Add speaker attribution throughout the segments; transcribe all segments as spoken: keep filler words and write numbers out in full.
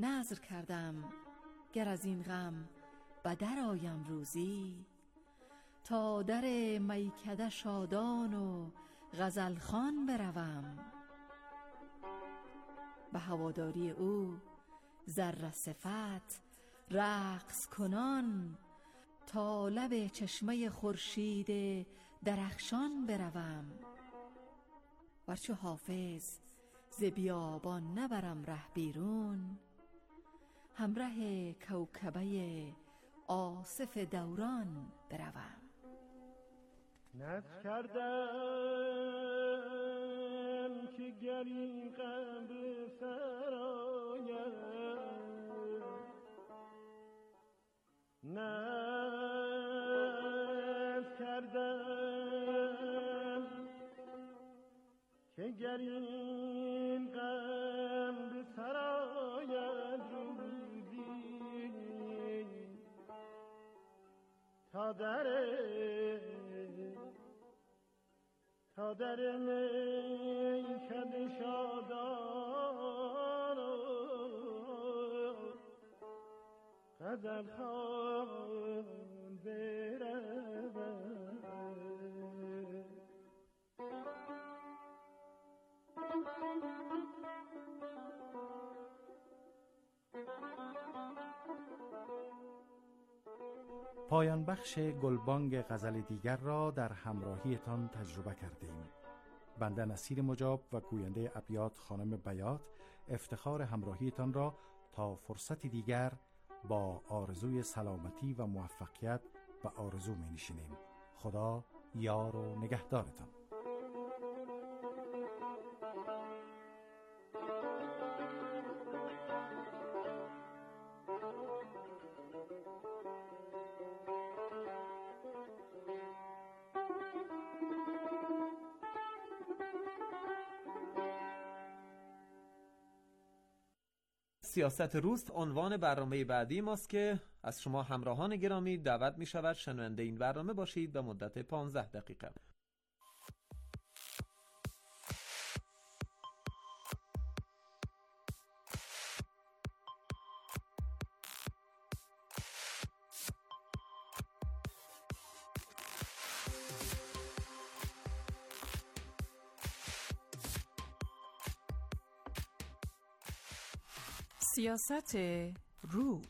Speaker 1: نذر کردم گر از این غم بدر آیم روزی، تا در میکده شادان و غزل خوان بروم. به هواداری او ذره صفت رقص کنان، تا لب چشمه خورشید درخشان بروم. ورچه حافظ ز بیابان نبرم ره بیرون، همره کوکبه آصف دوران بروم.
Speaker 2: نذر کردم که گر این غم به سر آید، نذر کردم که گر این غم به سر آید روزی، تا در تا در میکده شادان و غزل خوان بروم.
Speaker 3: پایان بخش گلبانگ غزل دیگر را در همراهیتان تجربه کردیم. بنده نصیر مجاب و گوینده ابیات خانم بیات افتخار همراهیتان را تا فرصتی دیگر با آرزوی سلامتی و موفقیت و آرزو می نشینیم. خدا یار و نگهدارتان.
Speaker 4: سیاست روز عنوان برنامه بعدی ماست که از شما همراهان گرامی دعوت می شود شنونده این برنامه باشید به مدت پانزده دقیقه.
Speaker 1: سیاست روز.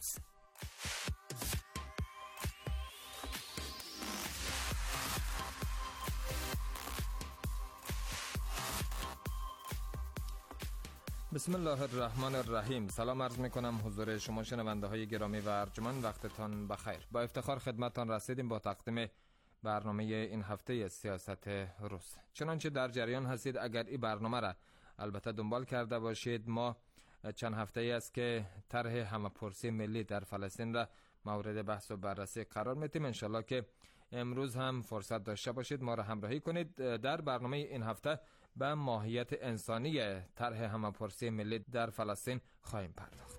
Speaker 5: بسم الله الرحمن الرحیم. سلام عرض می کنم حضور شما شنونده های گرامی و ارجمند، وقتتان بخیر. با افتخار خدمتتان رسیدیم با تقدیم برنامه این هفته سیاست روز. چنانچه در جریان هستید اگر این برنامه را البته دنبال کرده باشید، ما چند هفته ای است که طرح همه‌پرسی ملی در فلسطین را مورد بحث و بررسی قرار میدیم. انشالله که امروز هم فرصت داشته باشید ما را همراهی کنید. در برنامه این هفته به ماهیت انسانی طرح همه‌پرسی ملی در فلسطین خواهیم پرداخت.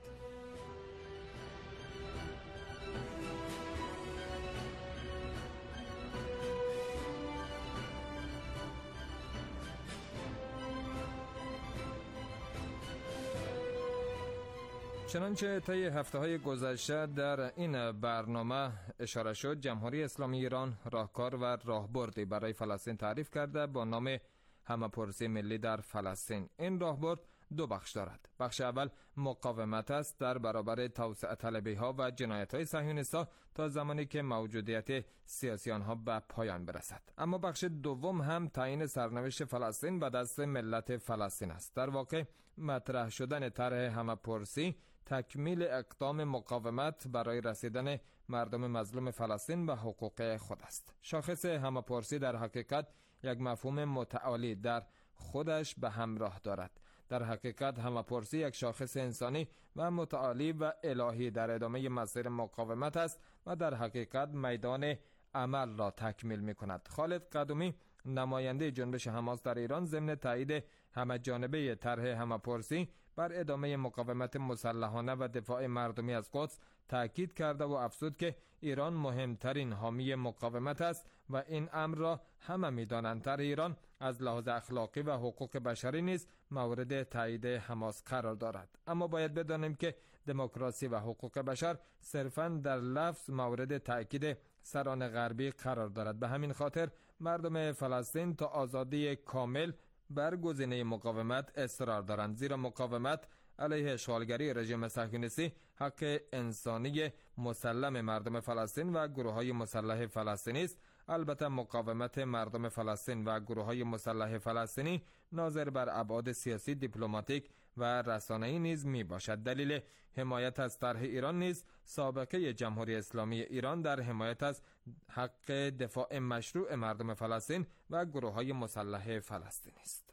Speaker 5: چنانچه طی هفته‌های گذشته در این برنامه اشاره شد، جمهوری اسلامی ایران راهکار و راهبردی برای فلسطین تعریف کرده با نام همه‌پرسی ملی در فلسطین. این راهبرد دو بخش دارد. بخش اول مقاومت است در برابر توسعه طلبی ها و جنایت های صهیونیست‌ها تا زمانی که موجودیت سیاسی آنها به پایان برسد. اما بخش دوم هم تعیین سرنوشت فلسطین به دست ملت فلسطین است. در واقع مطرح شدن طرح همه‌پرسی تکمیل اقدام مقاومت برای رسیدن مردم مظلوم فلسطین به حقوق خود است. شاخص همه‌پرسی در حقیقت یک مفهوم متعالی در خودش به همراه دارد. در حقیقت همه‌پرسی یک شاخص انسانی و متعالی و الهی در ادامه مسیر مقاومت است و در حقیقت میدان عمل را تکمیل می کند. خالد قدومی نماینده جنبش حماس در ایران ضمن تایید همه جانبه طرح همه‌پرسی بر ادامه مقاومت مسلحانه و دفاع مردمی از قدس تاکید کرده و افزود که ایران مهمترین حامی مقاومت است و این امر را همه می‌دانند. طرح ایران از لحاظ اخلاقی و حقوق بشری نیز مورد تایید حماس قرار دارد. اما باید بدانیم که دموکراسی و حقوق بشر صرفاً در لفظ مورد تأکید سران غربی قرار دارد. به همین خاطر مردم فلسطین تا آزادی کامل بر گزینه مقاومت اصرار دارند، زیرا مقاومت علیه اشغالگری رژیم صهیونیستی حق انسانی مسلم مردم فلسطین و گروه‌های مسلح فلسطینی است. البته مقاومت مردم فلسطین و گروه‌های مسلح فلسطینی ناظر بر ابعاد سیاسی، دیپلماتیک و رسانه‌ای نیز می باشد. دلیل حمایت از طرح ایران نیز سابقه جمهوری اسلامی ایران در حمایت از حق دفاع مشروع مردم فلسطین و گروه‌های مسلح فلسطینی است.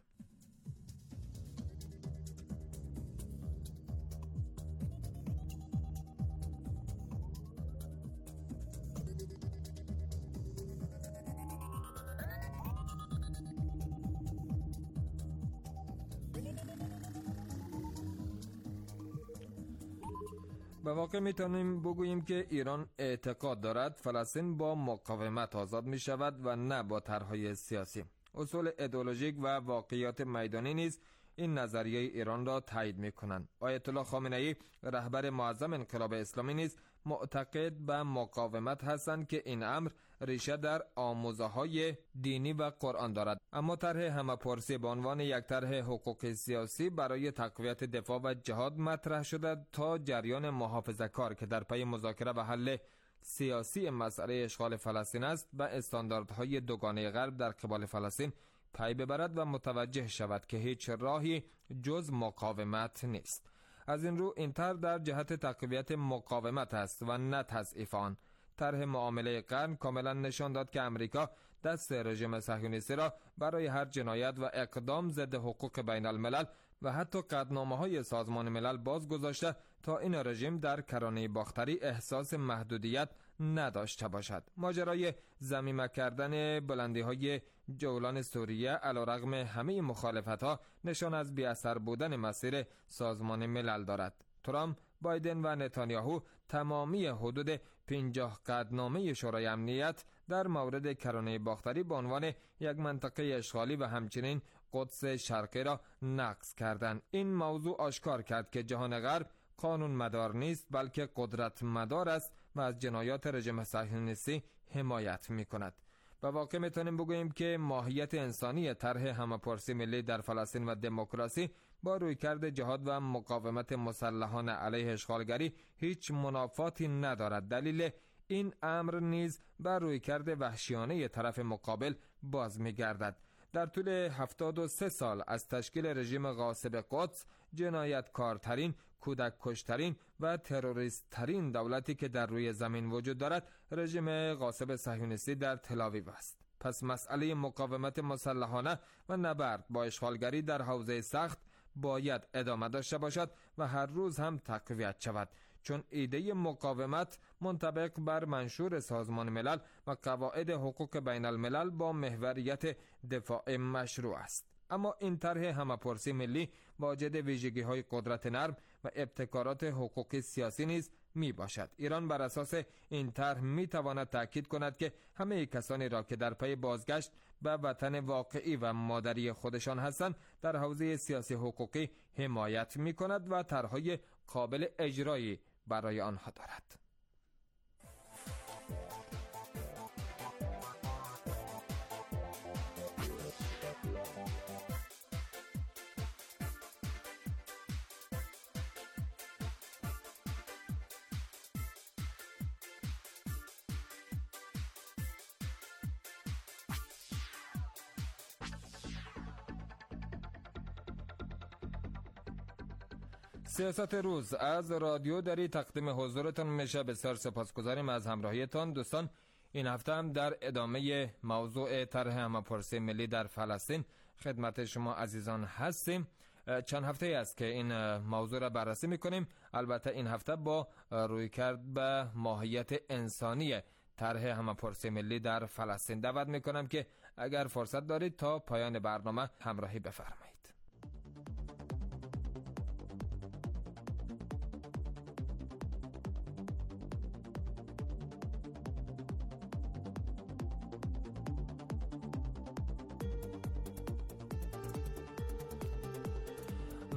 Speaker 5: به واقع میتونیم بگوییم که ایران اعتقاد دارد فلسطین با مقاومت آزاد می شود و نه با طرح‌های سیاسی. اصول ایدئولوژیک و واقعیات میدانی نیز این نظریه ایران را تایید می کنند. آیت الله خامنه‌ای رهبر معظم انقلاب اسلامی نیز معتقد به مقاومت هستند که این امر ریشه در آموزه‌های دینی و قرآن دارد. اما طرح همه‌پرسی به عنوان یک طرح حقوق سیاسی برای تقویت دفاع و جهاد مطرح شده تا جریان محافظه‌کار که در پی مذاکره و حل سیاسی مسئله اشغال فلسطین است و استانداردهای دوگانه غرب در قبال فلسطین پی ببرد و متوجه شود که هیچ راهی جز مقاومت نیست. از این رو این طرح در جهت تقویت مقاومت است و نه تضعیف آن. طرح معامله قرن کاملا نشان داد که امریکا دست رژیم صهیونیستی را برای هر جنایت و اقدام ضد حقوق بین الملل و حتی قطعنامه‌های سازمان ملل باز گذاشته تا این رژیم در کرانه باختری احساس محدودیت نداشته باشد. ماجرای ضمیمه کردن بلندی‌های جولان سوریه علیرغم همه مخالفت‌ها نشان از بی‌اثر بودن مسیر سازمان ملل دارد. ترامپ، بایدن و نتانیاهو تمامی حدود پنجاه قطعنامه شورای امنیت در مورد کرانه باختری به عنوان یک منطقه اشغالی و همچنین قدس شرقی را نقض کردند. این موضوع آشکار کرد که جهان غرب قانون مدار نیست بلکه قدرت مدار است و از جنایات رژیم صهیونیستی حمایت می کند. به واقع میتونیم بگوییم که ماهیت انسانی طرح همه‌پرسی ملی در فلسطین و دموکراسی با رویکرد جهاد و مقاومت مسلحانه علیه اشغالگری هیچ منافاتی ندارد. دلیل این امر نیز بر رویکرد وحشیانه طرف مقابل باز می‌گردد. در طول هفتاد و سه سال از تشکیل رژیم غاصب قدس، جنایتکارترین، کودک کشترین و تروریست ترین دولتی که در روی زمین وجود دارد رژیم غاصب صهیونیستی در تل‌آویو است. پس مسئله مقاومت مسلحانه و نبرد با اشغالگری در حوزه سخت باید ادامه داشته باشد و هر روز هم تقویت شود، چون ایده مقاومت منطبق بر منشور سازمان ملل و قواعد حقوق بین الملل با محوریت دفاع مشروع است. اما این طرح همه‌پرسی ملی واجد ویژگی‌های قدرت نرم و ابتکارات حقوقی سیاسی نیز می باشد. ایران بر اساس این طرح می تواند تأکید کند که همه کسانی را که در پی بازگشت به وطن واقعی و مادری خودشان هستند در حوزه سیاسی حقوقی حمایت می کند و طرح‌های قابل اجرایی برای آنها دارد. سیاست روز از رادیو دری تقدیم حضورتان میشه. بسیار سپاسگزاریم از همراهیتان. دوستان، این هفته هم در ادامه موضوع طرح همه‌پرسی ملی در فلسطین خدمت شما عزیزان هستیم. چند هفته است که این موضوع را بررسی میکنیم. البته این هفته با رویکرد به ماهیت انسانی طرح همه‌پرسی ملی در فلسطین. دعوت میکنم که اگر فرصت دارید تا پایان برنامه همراهی بفرمایید.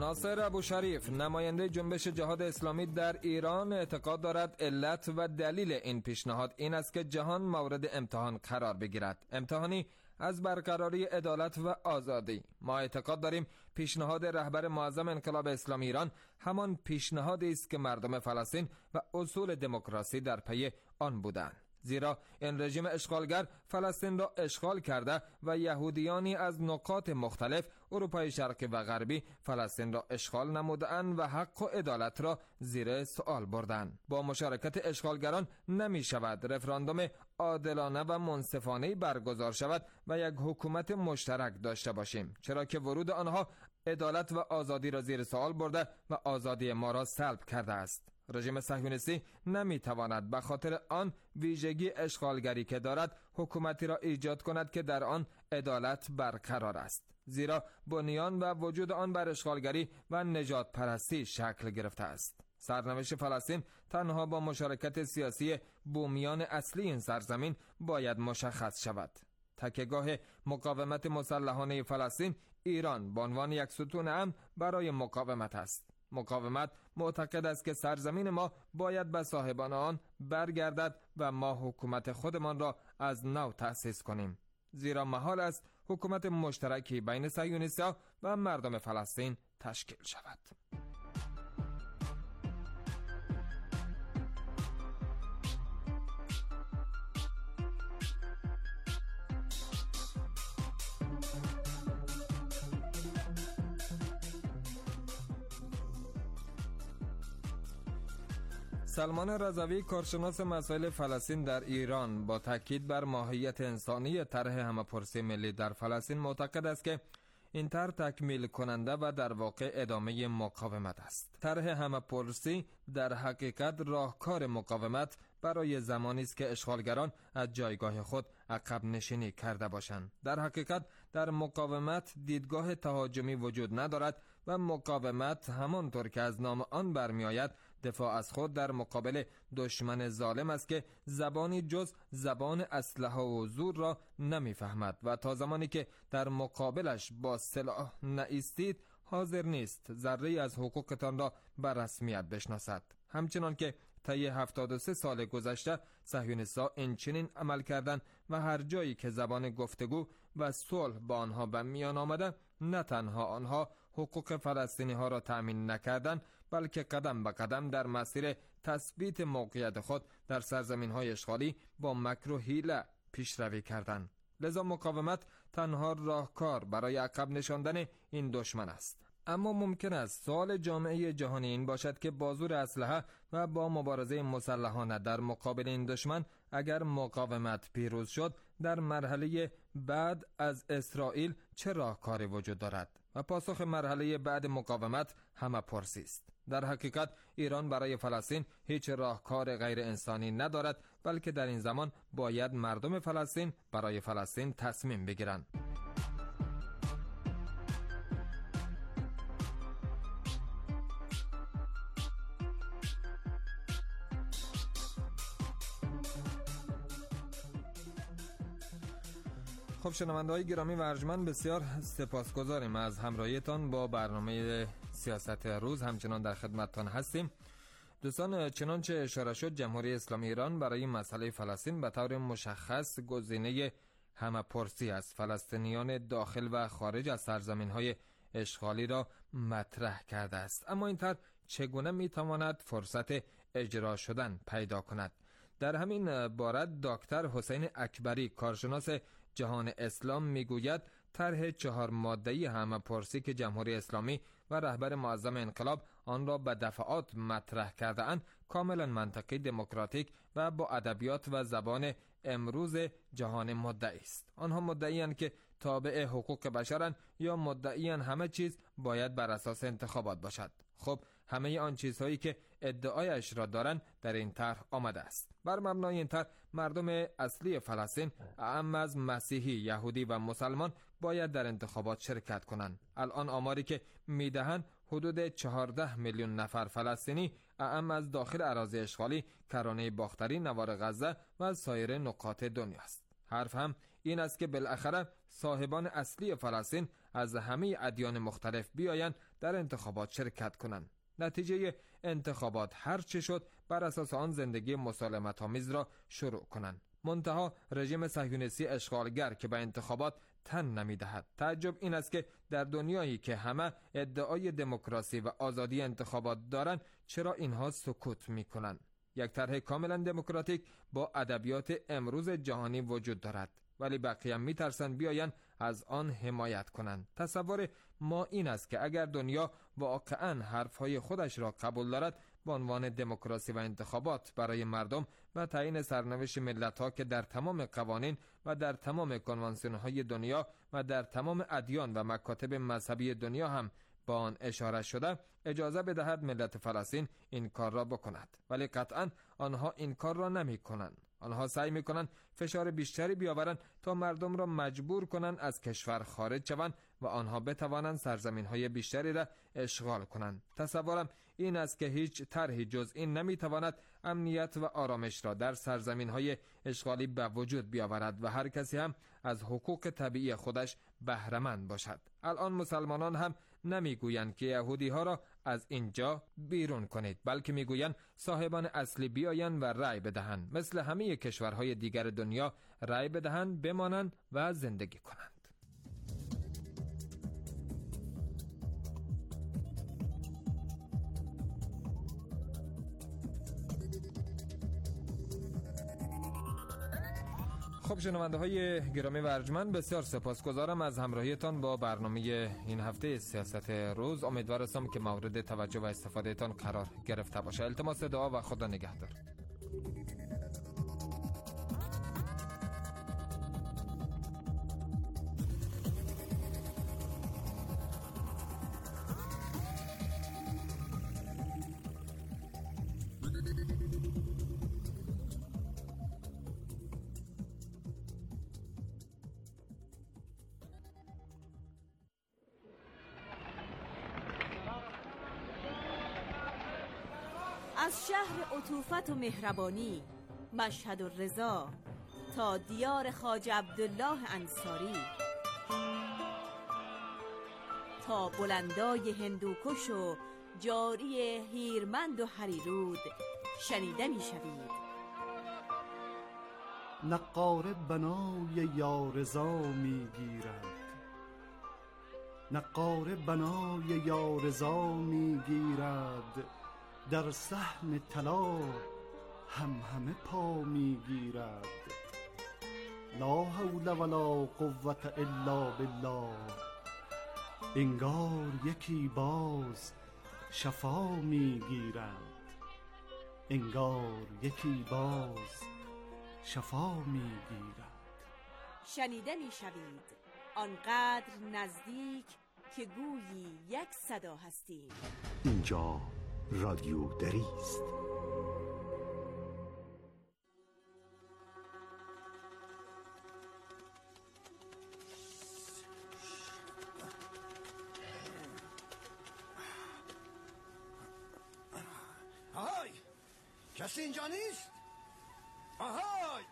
Speaker 5: ناصر ابوشریف نماینده جنبش جهاد اسلامی در ایران اعتقاد دارد علت و دلیل این پیشنهاد این است که جهان مورد امتحان قرار بگیرد، امتحانی از برقراری عدالت و آزادی. ما اعتقاد داریم پیشنهاد رهبر معظم انقلاب اسلامی ایران همان پیشنهادی است که مردم فلسطین و اصول دموکراسی در پی آن بودند، زیرا این رژیم اشغالگر فلسطین را اشغال کرده و یهودیانی از نقاط مختلف اروپای شرقی و غربی فلسطین را اشغال نمودند و حق و عدالت را زیر سوال بردند. با مشارکت اشغالگران نمی شود رفراندوم عادلانه و منصفانه برگزار شود و یک حکومت مشترک داشته باشیم، چرا که ورود آنها عدالت و آزادی را زیر سوال برده و آزادی ما را سلب کرده است. رژیم صهیونیستی نمیتواند به خاطر آن ویژگی اشغالگری که دارد حکومتی را ایجاد کند که در آن عدالت برقرار است، زیرا بنیان و وجود آن بر اشغالگری و نجات پرستی شکل گرفته است. سرنوشت فلسطین تنها با مشارکت سیاسی بومیان اصلی این سرزمین باید مشخص شود. تکیهگاه مقاومت مسلحانه فلسطین ایران به عنوان یک ستون امن برای مقاومت است. مقاومت معتقد است که سرزمین ما باید به صاحبان آن برگردد و ما حکومت خودمان را از نو تأسیس کنیم، زیرا محال است حکومت مشترکی بین صهیونیست‌ها و مردم فلسطین تشکیل شود. سلمان رضوی کارشناس مسائل فلسطین در ایران با تاکید بر ماهیت انسانی طرح همه‌پرسی ملی در فلسطین معتقد است که این طرح تکمیل کننده و در واقع ادامه مقاومت است. طرح همه‌پرسی در حقیقت راهکار مقاومت برای زمانی است که اشغالگران از جایگاه خود عقب نشینی کرده باشند. در حقیقت در مقاومت دیدگاه تهاجمی وجود ندارد و مقاومت همانطور که از نام آن برمی آید دفاع از خود در مقابل دشمن ظالم است که زبانی جز زبان اسلحه و زور را نمیفهمد و تا زمانی که در مقابلش با سلاح نایستید حاضر نیست ذره از حقوقتان را به رسمیت بشناسد. همچنان که طی هفتاد و سه سال گذشته صهیونیست‌ها اینچنین عمل کردند و هر جایی که زبان گفتگو و صلح با آنها به میان آمده نه تنها آنها حقوق فلسطینی ها را تأمین نکردند بلکه قدم به قدم در مسیر تثبیت موقعیت خود در سرزمین های اشغالی با مکر و حیله پیشروی کردند. لذا مقاومت تنها راهکار برای عقب نشاندن این دشمن است. اما ممکن است سوال جامعه جهانی این باشد که با زور اسلحه و با مبارزه مسلحانه در مقابل این دشمن اگر مقاومت پیروز شد در مرحله بعد از اسرائیل چه راهکاری وجود دارد؟ و پاسخ مرحله بعد مقاومت همه‌پرسی است. در حقیقت ایران برای فلسطین هیچ راهکار غیر انسانی ندارد بلکه در این زمان باید مردم فلسطین برای فلسطین تصمیم بگیرند. خب شنونده‌های گرامی و ارجمند بسیار سپاسگزاریم از همراهیتان با برنامه سیاست روز. همچنان در خدمتتان هستیم. دوستان چنانچه اشاره شد جمهوری اسلامی ایران برای مسئله فلسطین به طور مشخص گزینه همه‌پرسی از فلسطینیان داخل و خارج از سرزمین‌های اشغالی را مطرح کرده است. اما این طرح چگونه می‌تواند فرصت اجرا شدن پیدا کند؟ در همین باره دکتر حسین اکبری کارشناس جهان اسلام میگوید طرح چهار ماده‌ای همه‌پرسی که جمهوری اسلامی و رهبر معظم انقلاب آن را به دفعات مطرح کرده اند کاملا منطقی، دموکراتیک و با ادبیات و زبان امروز جهان مدعی است. آنها مدعی‌اند که تابع حقوق بشرند یا مدعی‌اند همه چیز باید بر اساس انتخابات باشد. خب همه آن چیزهایی که ادعایش را دارند در این طرح آمده است. بر مبنای این طرح مردم اصلی فلسطین اعم از مسیحی، یهودی و مسلمان باید در انتخابات شرکت کنند. الان آماری که میدهند حدود چهارده میلیون نفر فلسطینی اعم از داخل اراضی اشغالی، کرانه باختری، نوار غزه و سایر نقاط دنیا است. حرف هم این است که بالاخره صاحبان اصلی فلسطین از همه ادیان مختلف بیایند در انتخابات شرکت کنند. نتیجه انتخابات هر چه شد بر اساس آن زندگی مسالمت آمیز را شروع کنند. منتها رژیم صهیونیستی اشغالگر که به انتخابات تن نمی‌دهد. تعجب این است که در دنیایی که همه ادعای دموکراسی و آزادی انتخابات دارند، چرا اینها سکوت می‌کنند؟ یک طرح کاملا دموکراتیک با ادبیات امروز جهانی وجود دارد، ولی بقیه می‌ترسند بیایند از آن حمایت کنند. تصور ما این است که اگر دنیا واقعاً حرفهای خودش را قبول دارد، به عنوان دموکراسی و انتخابات برای مردم و تعیین سرنوشت ملت‌ها که در تمام قوانین و در تمام کنوانسیون‌های دنیا و در تمام ادیان و مکاتب مذهبی دنیا هم با آن اشاره شده، اجازه بدهد ملت فلسطین این کار را بکند. ولی قطعاً آنها این کار را نمی کنند. آنها سعی می کنند فشار بیشتری بیاورند تا مردم را مجبور کنند از کشور خارج شوند و آنها بتوانند سرزمین‌های بیشتری را اشغال کنند. تصورم این است که هیچ طرحی جز این نمی تواند امنیت و آرامش را در سرزمین‌های اشغالی به وجود بیاورد و هر کسی هم از حقوق طبیعی خودش بهره مند باشد. الان مسلمانان هم نمیگویند که یهودی ها را از اینجا بیرون کنید، بلکه میگویند صاحبان اصلی بیایند و رأی بدهند، مثل همه کشورهای دیگر دنیا رأی بدهند، بمانند و زندگی کنند. خب شنونده های گرامی و ارجمند، بسیار سپاسگزارم از همراهیتان با برنامه این هفته سیاست روز. امیدوارم که مورد توجه و استفاده تان قرار گرفته باشه. التماس دعا و خدا نگهدار.
Speaker 6: از شهر عطوفت و مهربانی مشهد و رضا تا دیار خواجه عبدالله انصاری، تا بلندای هندوکش و جاری هیرمند و هریرود شنیده می شوید.
Speaker 7: نقاره بنای یارضا می گیرد، نقاره بنای یارضا می گیرد، در صحن طلا هم همه پا می گیرد. لا حول ولا قوة الا بالله، انگار یکی باز شفا می گیرد، انگار یکی باز شفا می گیرد.
Speaker 6: شنیده می شوید آنقدر نزدیک که گویی یک صدا هستیم.
Speaker 7: اینجا رادیو دری است.
Speaker 8: آهای، کسی اینجا نیست؟ آهای،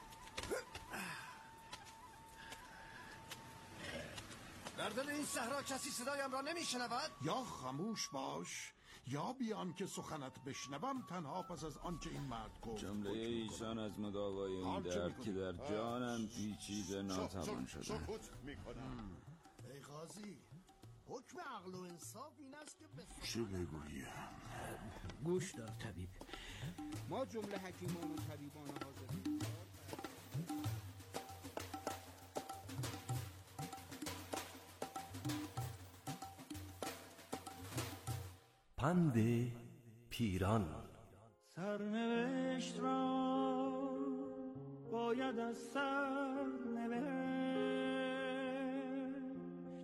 Speaker 8: در دل این صحرا کسی صدایم را نمیشنود؟
Speaker 9: یا خاموش باش یا بیان که سخنت بشنوم، تنها پس از آنچه این مرد گفت.
Speaker 10: جمله ایشان از مداوای این درد که در جانم پیچیده ناتوان شده.
Speaker 8: ای قاضی، حکم عقل و انصاف این است که
Speaker 9: چه بگویم؟
Speaker 11: گوش دار طبیب، ما جمله حکیمان و طبیبان حاضرین
Speaker 12: پند پیران.
Speaker 2: سرنوشت را باید از سر نوشت،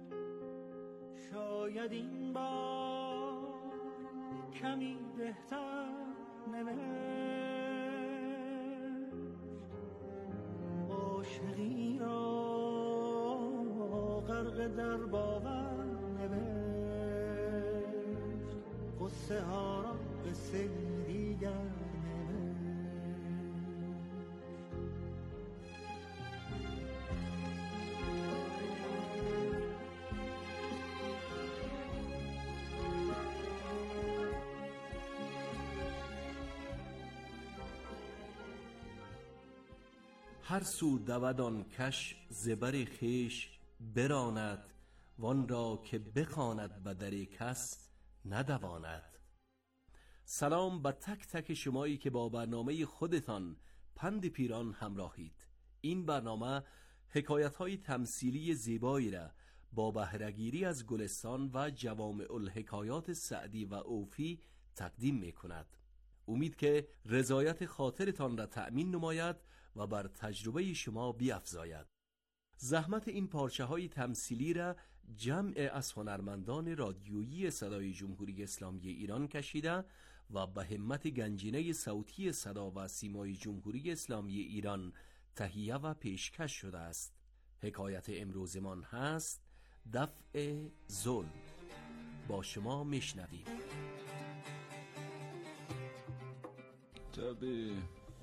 Speaker 2: شاید این بار کمی بهتر نوشت. عاشقی را غرق در باور نوشت، قصه ها را قصه دیگر نوشت.
Speaker 12: هر سو دود آن کش زبر خویش براند، وان را که بخواند به در کس ندواند. سلام به تک تک شمایی که با برنامه خودتان پند پیران همراهید. این برنامه حکایت‌های تمثیلی زیبایی را با بهره‌گیری از گلستان و جوامع الحکایات سعدی و اوفی تقدیم می‌کند. امید که رضایت خاطرتان را تأمین نماید و بر تجربه شما بیفزاید. زحمت این پارچه‌های تمثیلی را جمع از هنرمندان رادیویی صدای جمهوری اسلامی ایران کشیده و به همت گنجینه صوتی صدا و سیمای جمهوری اسلامی ایران تهیه و پیشکش شده است. حکایت امروزمان هست دفع ظلم. با شما میشنویم.
Speaker 10: طبیب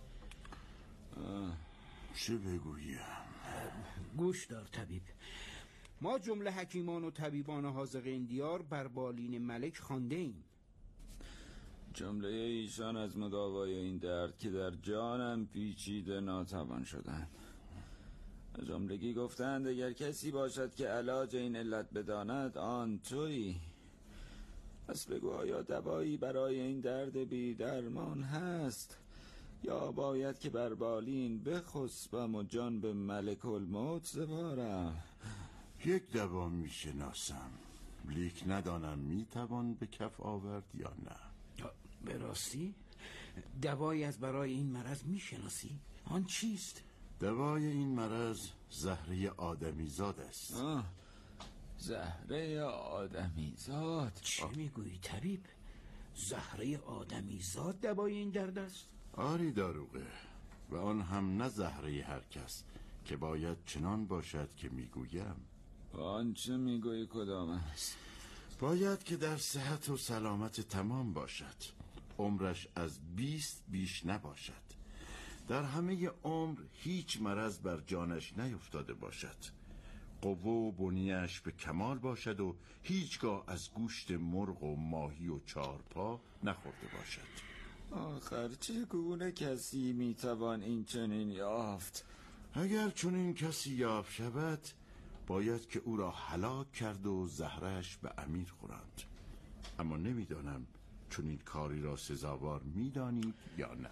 Speaker 9: چه بگویم؟
Speaker 11: گوش دار طبیب. ما جمله حکیمان و طبیبان حاذق این دیار بر بالین ملک خوانده ایم.
Speaker 10: جمله ایشان از مداوای این درد که در جانم پیچیده ناتوان شدند. جملگی گفتند اگر کسی باشد که علاج این علت بداند آن تویی. پس بگو آیا دوایی برای این درد بی درمان هست، یا باید که بر بالین بخسبم و جان به ملک الموت سپارم؟
Speaker 9: یک دوا میشناسم، لیک ندانم میتوان به کف آورد یا نه.
Speaker 11: به راستی دوایی از برای این مرض میشناسی؟ آن چیست؟
Speaker 9: دوای این مرض زهره آدمیزاد است.
Speaker 10: آه، زهره آدمیزاد؟
Speaker 11: چه میگویی طبیب؟ زهره آدمیزاد دوای این درد است؟
Speaker 9: آری داروغه، و آن هم نه زهره هر کس که باید چنان باشد که میگویم.
Speaker 10: آن چه میگویی کدام است؟
Speaker 9: باید که در صحت و سلامت تمام باشد، عمرش از بیست بیش نباشد، در همه عمر هیچ مرض بر جانش نیفتاده باشد، قوه و بنیش به کمال باشد و هیچگاه از گوشت مرغ و ماهی و چارپا نخورده باشد.
Speaker 10: آخر چگونه کسی میتوان این چنین یافت؟
Speaker 9: اگر چنین کسی یافت شود باید که او را هلاک کرد و زهرش به امیر خوراند. اما نمیدانم چنین کاری را سزاوار میدانید یا نه.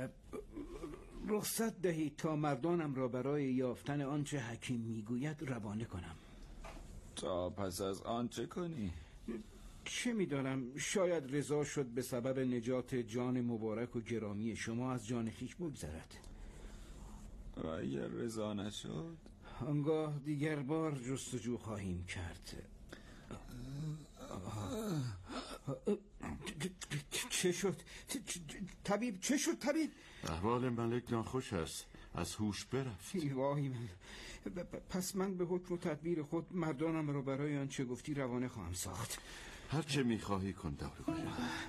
Speaker 11: رخصت دهید تا مردانم را برای یافتن آنچه حکیم میگوید روانه کنم.
Speaker 10: تا پس از آن چه کنی؟
Speaker 11: چه میدانم، شاید رضا شد به سبب نجات جان مبارک و گرامی شما از جان خویش بگذرد.
Speaker 10: و اگر رضا نشد؟
Speaker 11: آنگاه دیگر بار جستجو خواهیم کرد. چه شد؟ طبیب چه شد طبیب؟
Speaker 9: احوال ملک ناخوش است، از هوش برفت.
Speaker 11: وای من. پس من به حکم و تدبیر خود مردانم را برای آنچه گفتی روانه خواهم ساخت.
Speaker 9: هر چه میخواهی کن داروغه.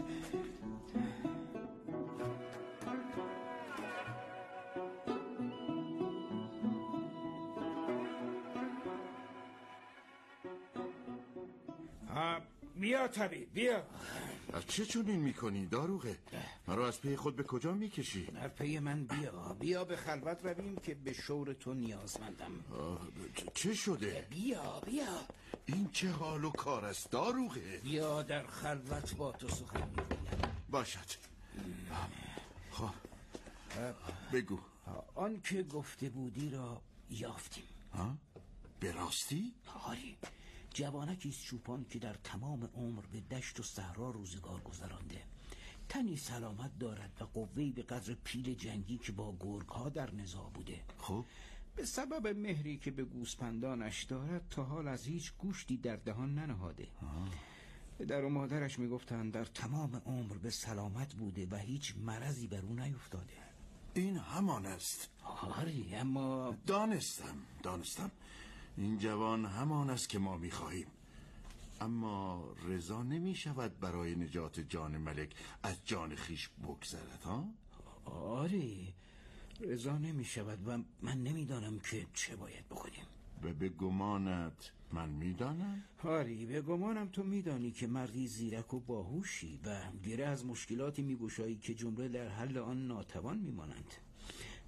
Speaker 11: بیا طبیب بیا.
Speaker 9: از چه چنین میکنی داروغه؟ مرا از پی خود به کجا میکشی؟
Speaker 11: در پی من بیا. بیا به خلوت رویم که به شور تو نیازمندم.
Speaker 9: چه شده؟
Speaker 11: بیا بیا.
Speaker 9: این چه حال و کار است داروغه؟
Speaker 11: بیا در خلوت با تو سخن میگویم.
Speaker 9: باشد. خب بگو.
Speaker 11: آن که گفته بودی را یافتیم.
Speaker 9: ها؟ به راستی؟
Speaker 11: آری، جوانکیست چوپان که در تمام عمر به دشت و صحرا روزگار گذرانده. تنی سلامت دارد و قوه‌ای به قدر پیل جنگی که با گرگ‌ها در نزاع بوده.
Speaker 9: خب
Speaker 11: به سبب مهری که به گوسپندانش دارد تا حال از هیچ گوشتی در دهان ننهاده. پدر و مادرش میگفتند در تمام عمر به سلامت بوده و هیچ مرضی بر او نیفتاده.
Speaker 9: این همان است.
Speaker 11: آری، اما
Speaker 9: دانستم دانستم این جوان همان است که ما میخواهیم. اما رضا نمی شود برای نجات جان ملک از جان خیش بگذرد ها؟
Speaker 11: آری، رضا نمی شود و من نمیدانم که چه باید بکنیم.
Speaker 9: و به گمانت من میدانم؟
Speaker 11: آری، به گمانم تو میدانی که مردی زیرک و باهوشی و گره از مشکلاتی میگشایی که جمله در حل آن ناتوان میمانند.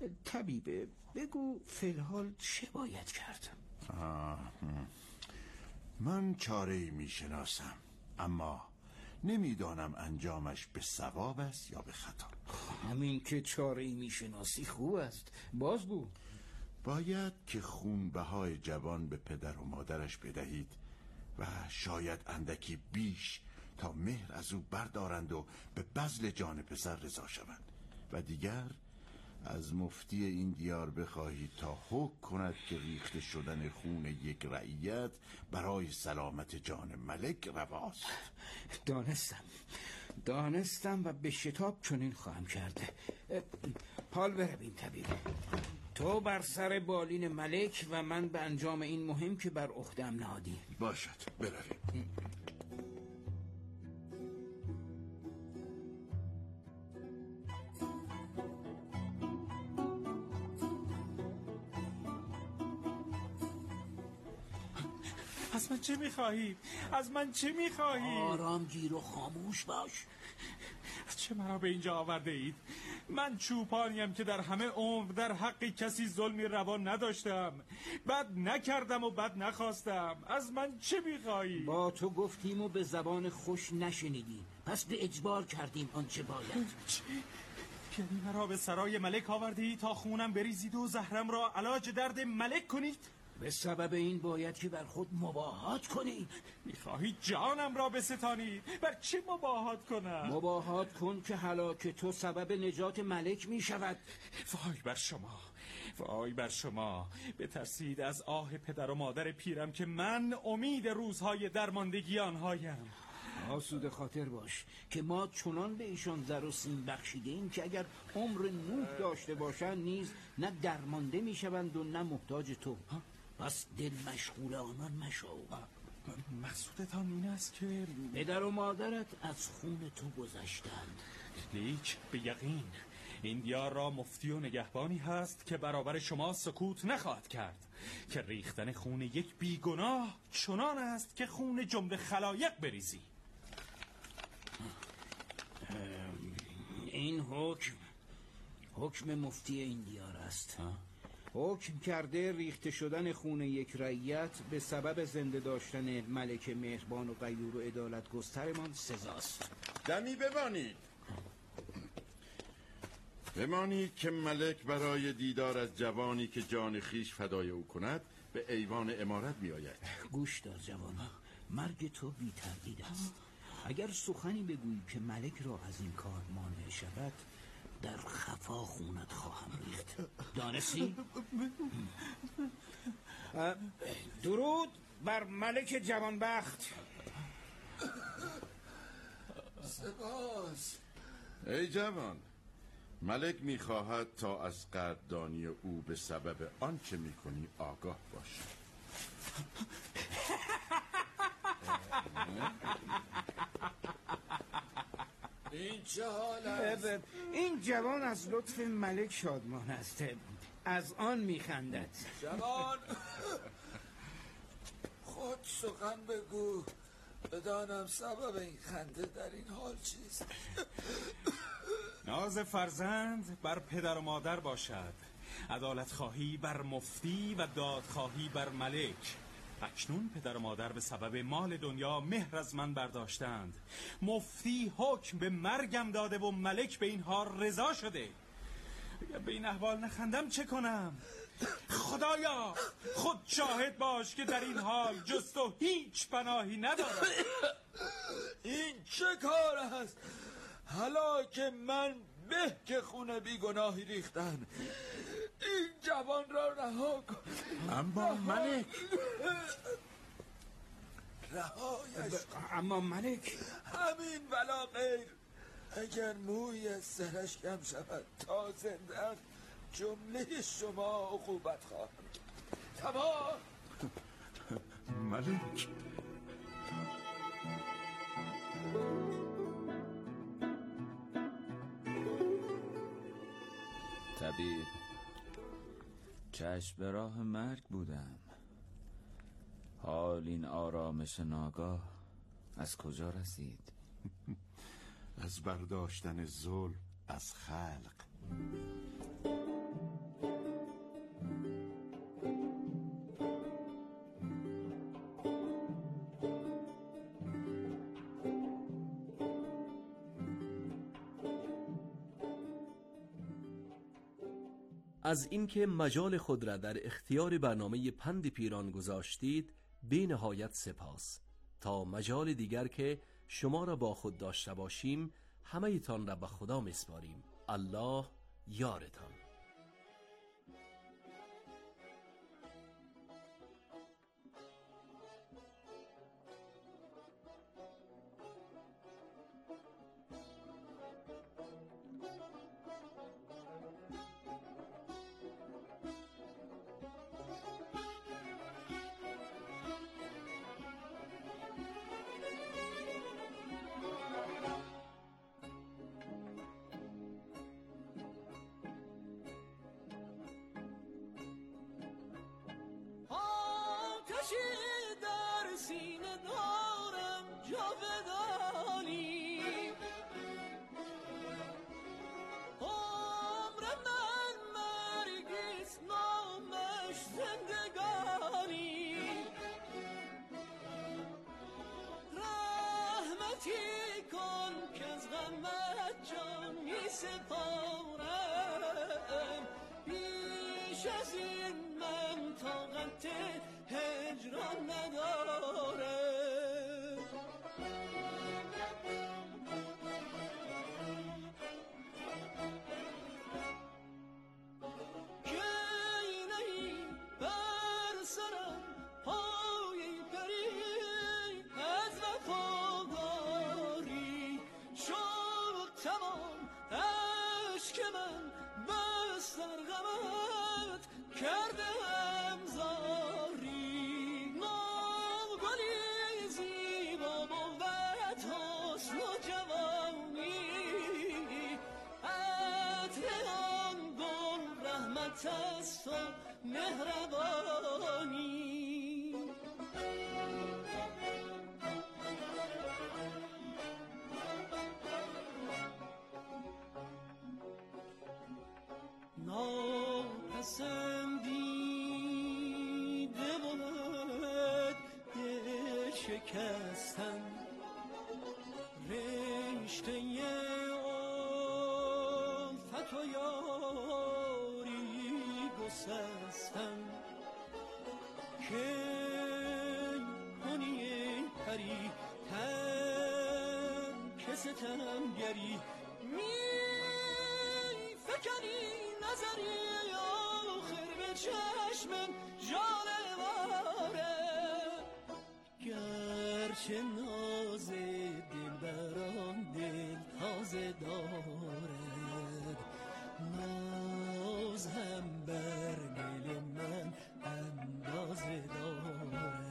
Speaker 11: طبیبه بگو فی‌الحال چه باید کرد؟
Speaker 9: آه. من چاره‌ای میشناسم، اما نمیدانم انجامش به صواب است یا به خطا.
Speaker 11: همین که چاره‌ای میشناسی خوب است، بازگو.
Speaker 9: باید که خونبهای جوان به پدر و مادرش بدهید و شاید اندکی بیش تا مهر از او بردارند و به بذل جان پسر رضا شوند، و دیگر از مفتی این دیار بخواهید تا حکم کند که ریخته شدن خون یک رعیت برای سلامت جان ملک رواست.
Speaker 11: دانستم دانستم و به شتاب چنین خواهم کرده. حال برویم طبیب. تو بر سر بالین ملک و من به انجام این مهم که بر عهده‌ام نهادی.
Speaker 9: باشد، برویم.
Speaker 2: از من چه میخواهی؟ از من چه میخواهی؟
Speaker 11: آرام گیر و خاموش باش.
Speaker 2: چه مرا به اینجا آورده اید؟ من چوپانیم که در همه عمر در حق کسی ظلمی روا نداشتم، بد نکردم و بد نخواستم. از من چه میخواهی؟
Speaker 11: با تو گفتیم و به زبان خوش نشنیدی، پس به اجبار کردیم آنچه باید.
Speaker 2: چه؟ یعنی مرا به سرای ملک آوردی تا خونم بریزید و زهرم را علاج درد ملک کنید؟
Speaker 11: به سبب این باید که بر خود مباهات کنی.
Speaker 2: میخواهی جانم را بستانی؟ بر چه مباهات کنم؟
Speaker 11: مباهات کن که هلاک تو سبب نجات ملک میشود.
Speaker 2: وای بر شما، وای بر شما. بترسید از آه پدر و مادر پیرم که من امید روزهای درماندگی آنهایم.
Speaker 11: آسوده خاطر باش که ما چنان به ایشان زر و سیم بخشیده ایم که اگر عمر نوح داشته باشند نیز نه درمانده میشوند و نه محتاج تو. پس دل مشغول آنان مشو.
Speaker 2: مقصودتان این است که
Speaker 11: پدر و مادرت از خون تو گذشتند.
Speaker 2: لیک به یقین این دیار را مفتی و نگهبانی هست که برابر شما سکوت نخواهد کرد که ریختن خون یک بیگناه چنان است که خون جمله خلایق بریزی.
Speaker 11: این حکم حکم مفتی این دیار است. حکم کرده ریخته شدن خون یک رعیت به سبب زنده داشتن ملک مهربان و غیور و عدالت گسترمان سزاست.
Speaker 9: دمی بمانید بمانید که ملک برای دیدار از جوانی که جان خیش فدای او کند به ایوان امارت می آید.
Speaker 11: گوش دار جوان، مرگ تو بی تردید است. اگر سخنی بگویی که ملک را از این کار مانع شود، در خفا خونت خواهم ریخت. دانستی؟ درود بر ملک جوانبخت.
Speaker 9: سپاس. ای جوان، ملک می‌خواهد تا از قدردانی او به سبب آنچه می‌کنی آگاه باشی.
Speaker 10: این چه حال است؟
Speaker 11: این جوان از لطف ملک شادمان است، از آن میخندد.
Speaker 10: جوان خود سخن بگو، بدانم سبب این خنده در این حال چیست.
Speaker 2: ناز فرزند بر پدر و مادر باشد، عدالت خواهی بر مفتی و دادخواهی بر ملک. اکنون پدر و مادر به سبب مال دنیا مهر از من برداشتند. مفتی حکم به مرگم داده و ملک به این حال رضا شده. اگر به این احوال نخندم چه کنم؟ خدایا خود شاهد باش که در این حال جز تو هیچ پناهی ندارم.
Speaker 10: این چه کار است؟ هلاک من به که خون بیگناهی ریختن. این جوان را رها کن.
Speaker 9: اما ملک
Speaker 10: رهایش.
Speaker 11: اما ملک
Speaker 10: همین ولا غیر. اگر موی از سرش کم شود تا زندن جمله شما عقوبت خواهم. تمام.
Speaker 9: ملک
Speaker 10: طبیب، چشم به راه مرگ بودم. حال این آرامش ناگاه از کجا رسید؟
Speaker 9: از برداشتن ظلم از خلق.
Speaker 12: از اینکه مجال خود را در اختیار برنامه پند پیران گذاشتید بی نهایت سپاس. تا مجال دیگر که شما را با خود داشته باشیم همه ایتان را به خدا میسپاریم. الله یارتان.
Speaker 13: در سینه دارم جاودانی، عمر من مرگیست نامش زندگانی، رحمتی کن که از غمت جان می سپارم، بیش از این من طاقت هجران نداره. کی نهی بر سرم پای پری از وفاداری، شد تمام اشک من بس در غمت کرده است و مهربانی. ناپسندیده بود دل شکستن، رشته الفت و یاری گسستن، که کنی پری ترک ستمگری، می فکنی نظری آخر به چشمم جانواره، گرچه ناز دل بران دل تازه دارد، ناز هم بر دل من اندازه دارد.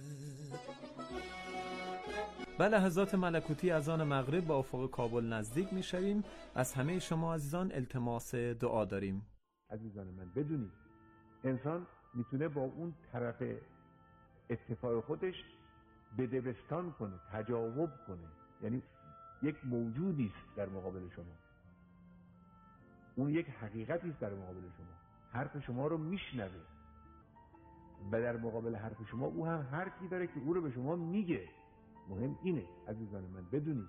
Speaker 4: به لحظات ملکوتی از آن مغرب با افق کابل نزدیک می شویم. از همه شما عزیزان التماس دعا داریم.
Speaker 14: عزیزان من بدونید انسان میتونه با اون طرف اتفاق خودش بدبستان کنه، تجاوب کنه، یعنی یک موجودی است در مقابل شما، اون یک حقیقتی است در مقابل شما، حرف شما رو میشنوه و در مقابل حرف شما او هم حرفی داره که او رو به شما میگه. مهم اینه عزیزان من بدونید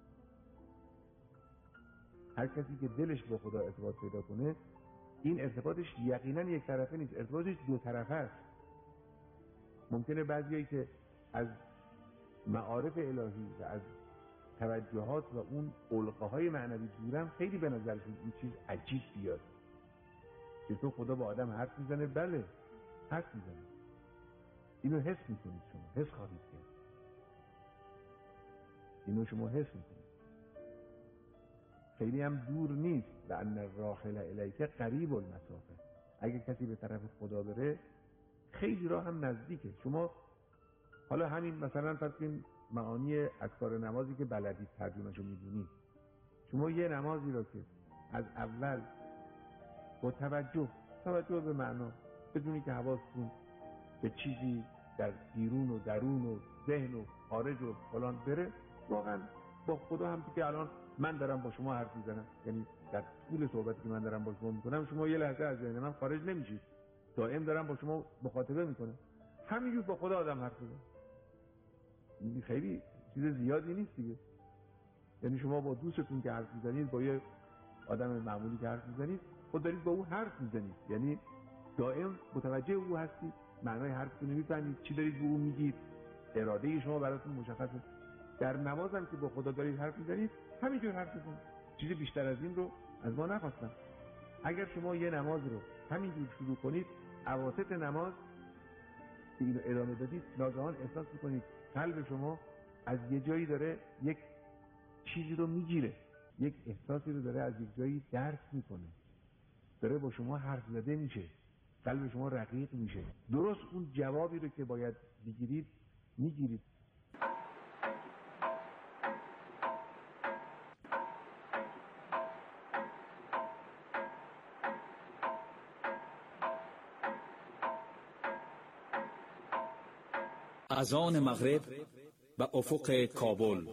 Speaker 14: هر کسی که دلش با خدا ارتباط پیدا کنه این ارتباطش یقینا یک طرفه نیست، ارتباطش دو طرفه است. ممکنه بعضیایی که از معارف الهی و از توجهات و اون علقه های معنوی دورم خیلی به نظرشون این چیز عجیب بیاد که تو خدا با آدم حرف میزنه. بله حرف میزنه، اینو حس میکنید، شما حس خواهید کرد، اینو شما حس میکنید، خیلی هم دور نیست. و ان الراحل الیک قریب المسافه، اگه کسی به طرف خدا بره خیلی راه هم نزدیکه. شما حالا همین مثلا فرض کنید معانی اذکار نمازی که بلدید ترجمه‌شو میدونید، شما یه نمازی رو که از اول با توجه توجه به معنا بدونی که حواستون به چیزی در بیرون و درون و ذهن و خارج و فلان بره، واقعا با خدا هم که الان من دارم با شما حرف میزنم، یعنی در طول صحبتی که من دارم با شما میکنم شما یه لحظه از ذهن من خارج نمیشید، دائم دارم با شما مخاطبه میکنم. همینجور با خدا آدم حرف بزنه خیلی چیز زیادی نیست دیگه. یعنی شما با دوستتون که حرف میزنید، با یه آدم معمولی که حرف میزنید، خود دارید با او حرف میزنید، یعنی دائم متوجه او هستید، معنای حرفتون رو میفهمید، چی دارید به او میگید، اراده شما براتون مشخصه. در نماز هم که با خدا دارید حرف میزنید همینجور حرف بزنید، چیز بیشتر از این رو از ما نخواستم. اگر شما یه نماز رو همینجور شروع کنید، اواسط نماز که اینو ادامه دادید، ناگهان احساس میکنید قلب شما از یه جایی داره یک چیزی رو میگیره، یک احساسی رو داره از یک جایی درک میکنه، داره با شما حرف زده میشه، قلب شما رقیق میشه، درست اون جوابی رو که باید بگیرید میگیرید.
Speaker 15: اذان مغرب و افق کابل.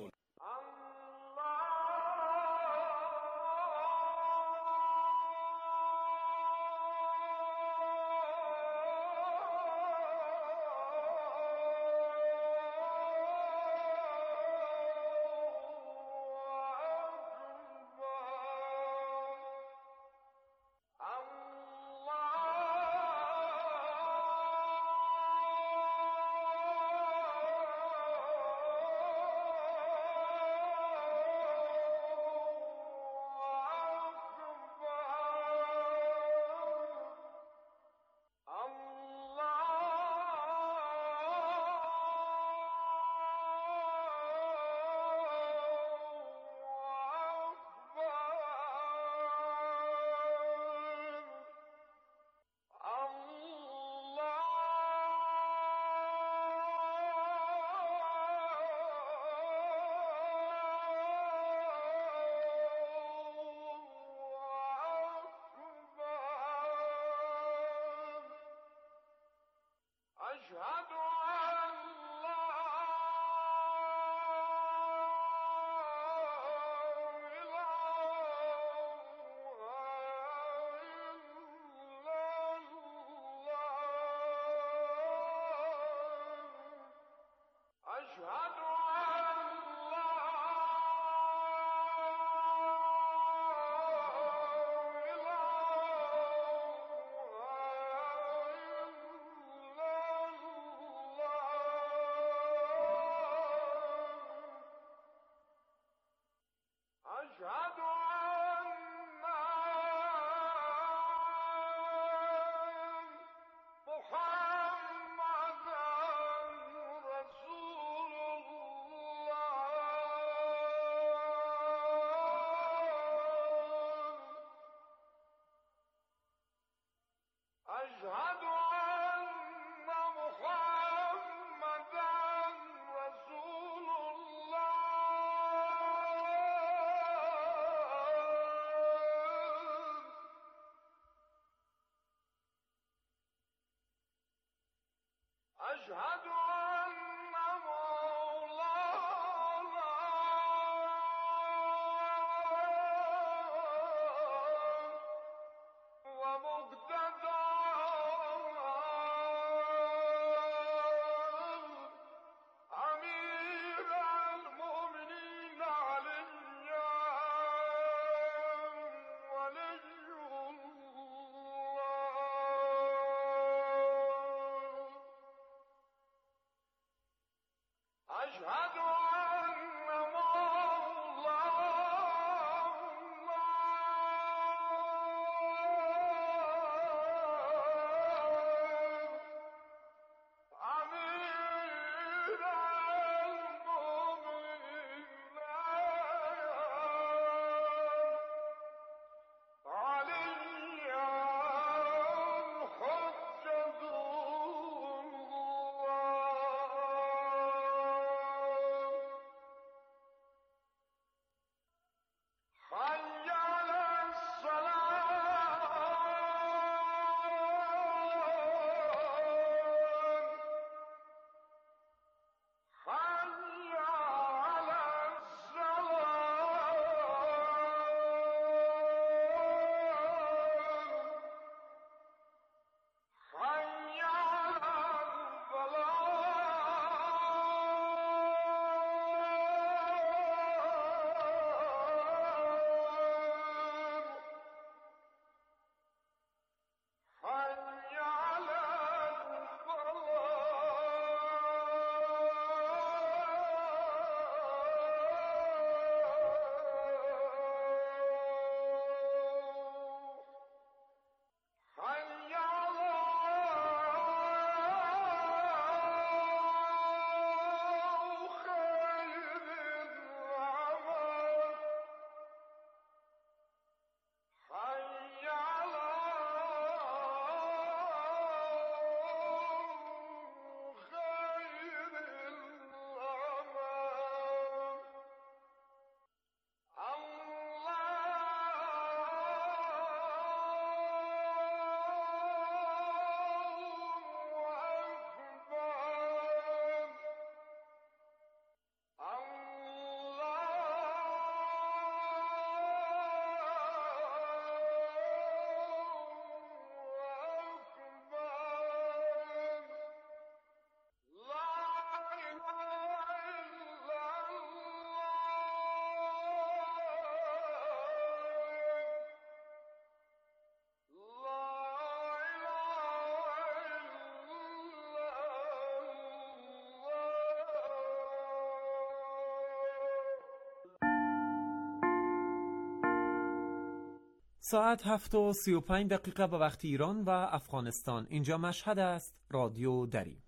Speaker 4: ساعت هفت و سی و پنج دقیقه به وقت ایران و افغانستان. اینجا مشهد است، رادیو دری.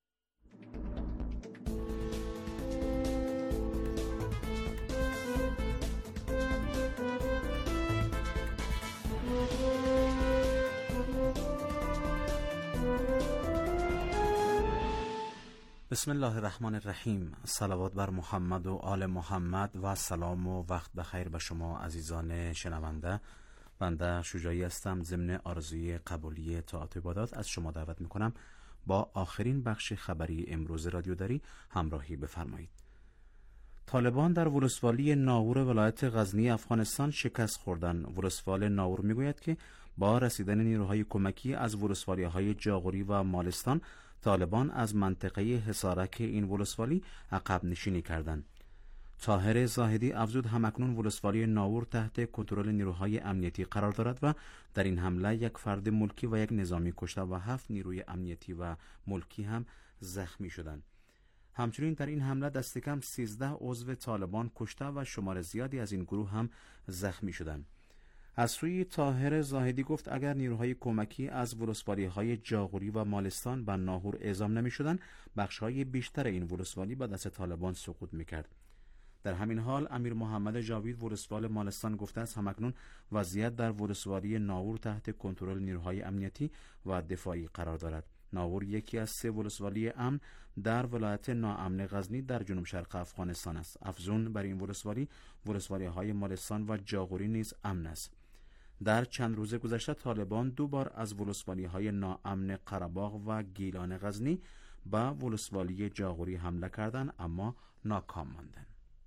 Speaker 16: بسم الله الرحمن الرحیم. صلوات بر محمد و آل محمد و سلام و وقت بخیر به شما عزیزان شنونده. بنده شجاعی هستم. ضمن آرزوی قبولی طاعت و عبادات از شما دعوت میکنم با آخرین بخش خبری امروز رادیو دری همراهی بفرمایید. طالبان در ولسوالی ناور ولایت غزنی افغانستان شکست خوردن. ولسوال ناور میگوید که با رسیدن نیروهای کمکی از ولسوالی‌های جاغوری و مالستان، طالبان از منطقه حصارک این ولسوالی عقب نشینی کردند. طاهر زاهدی افزود همکنون ولسوالی ناور تحت کنترل نیروهای امنیتی قرار دارد و در این حمله یک فرد ملکی و یک نظامی کشته و هفت نیروی امنیتی و ملکی هم زخمی شدند. همچنین در این حمله دست کم سیزده عضو طالبان کشته و شمار زیادی از این گروه هم زخمی شدند. از سوی طاهر زاهدی گفت اگر نیروهای کمکی از ولسوالی‌های جاغوری و مالستان به ناهور اعزام نمی‌شدند، بخش‌های بیشتر این ولسوالی به دست طالبان سقوط می‌کرد. در همین حال امیر محمد جاوید ولسوال مالستان گفته است همکنون وضعیت در ولسوالی ناور تحت کنترل نیروهای امنیتی و دفاعی قرار دارد. ناور یکی از سه ولسوالی امن در ولایت ناامن غزنی در جنوب شرق افغانستان است. افزون بر این ولسوالی، ولسوالی‌های مالستان و جاغوری نیز امن است. در چند روز گذشته طالبان دو بار از ولسوالی‌های ناامن قره‌باغ و گیلان غزنی به ولسوالی جاغوری حمله کردند اما ناکام ماندند.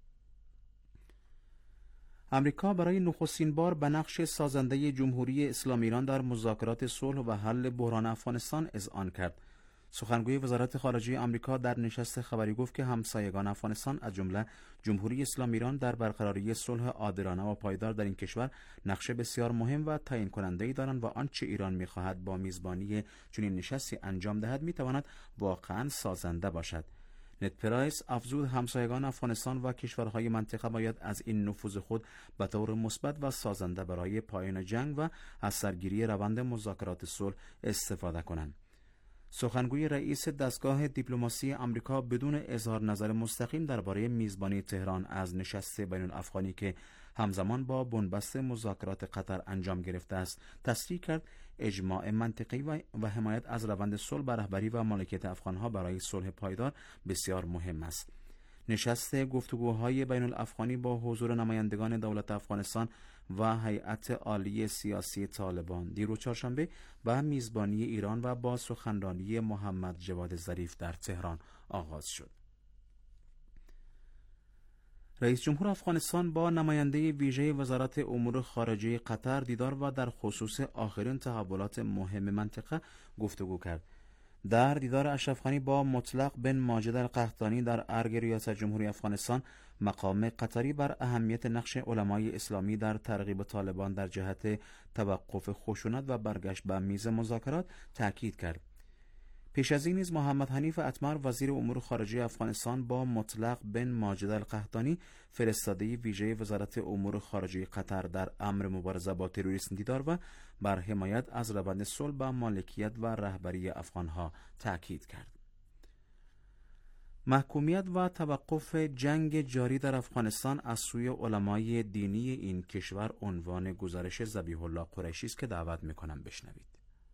Speaker 16: امریکا برای نخستین بار به نقش سازنده جمهوری اسلامی ایران در مذاکرات صلح و حل بحران افغانستان اذعان کرد. سخنگوی وزارت خارجه آمریکا در نشست خبری گفت که همسایگان افغانستان از جمله جمهوری اسلامی ایران در برقراری صلح عادلانه و پایدار در این کشور نقش بسیار مهم و تعیین کننده‌ای دارند و آنچه ایران می‌خواهد با میزبانی چنین نشستی انجام دهد می‌تواند واقعاً سازنده باشد. نت پرایس افزود همسایگان افغانستان و کشورهای منطقه باید از این نفوذ خود به طور مثبت و سازنده برای پایان جنگ و از سرگیری روند مذاکرات صلح استفاده کنند. سخنگوی رئیس دستگاه دیپلماسی آمریکا بدون اظهار نظر مستقیم درباره میزبانی تهران از نشست بین الافغانی که همزمان با بنبست مذاکرات قطر انجام گرفته است تصریح کرد اجماع منطقی و, و حمایت از روند صلح بر رهبری و مالکیت افغانها برای صلح پایدار بسیار مهم است. نشست گفتگوهای بین الافغانی با حضور نمایندگان دولت افغانستان و هیئت عالی سیاسی طالبان دیروز چهارشنبه به میزبانی ایران و با سخنرانی محمد جواد ظریف در تهران آغاز شد. رئیس جمهور افغانستان با نماینده ویژه وزارت امور خارجه قطر دیدار و در خصوص آخرین تحولات مهم منطقه گفتگو کرد. در دیدار اشرف غنی با مطلق بن ماجد القحطانی در ارگ ریاست جمهوری افغانستان، مقام قطری بر اهمیت نقش علمای اسلامی در ترغیب طالبان در جهت توقف خشونت و برگشت به میز مذاکرات تاکید کرد. پیش از این نیز محمد حنیف اتمر وزیر امور خارجه افغانستان با مطلق بن ماجد القحطانی فرستاده ویژه وزارت امور خارجه قطر در امر مبارزه با تروریسم دیدار و بر حمایت از روند صلح با مالکیت و رهبری افغانها تاکید کرد. محکومیت و توقف جنگ جاری در افغانستان از سوی علمای دینی این کشور عنوان گزارش ذبیح الله قریشی است که دعوت می‌کنم بشنوید.